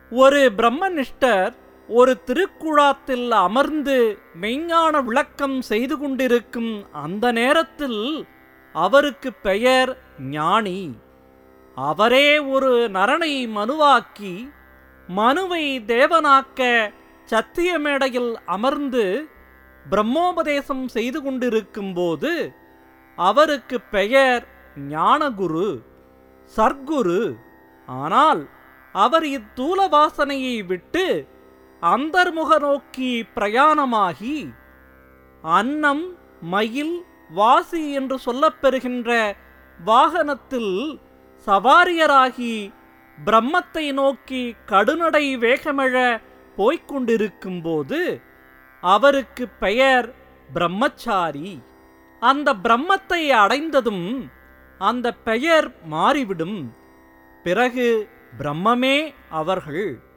ஒரு பிரம்மனிஷ்டர் ஒரு திருக்குழாத்தில் அமர்ந்து மெய்ஞான விளக்கம் செய்து கொண்டிருக்கும் அந்த நேரத்தில் அவருக்கு பெயர் ஞானி. அவரே ஒரு நரனை மனுவாக்கி மனுவை தேவனாக்க சத்திய மேடையில் அமர்ந்து பிரம்மோபதேசம் செய்து கொண்டிருக்கும் போது அவருக்கு பெயர் ஞானகுரு, சர்க்குரு. ஆனால் அவர் இத்தூல வாசனையை விட்டு அந்தர்முக நோக்கி பிரயாணமாகி அன்னம் மயில் வாசி என்று சொல்லப்பெறுகின்ற வாகனத்தில் சவாரியராகி பிரம்மத்தை நோக்கி கடுநடை வேகமெழ போய்கொண்டிருக்கும் போது அவருக்கு பெயர் பிரம்மச்சாரி. அந்த பிரம்மத்தை அடைந்ததும் அந்த பெயர் மாறிவிடும். பிறகு பிரம்மமே அவர்கள்.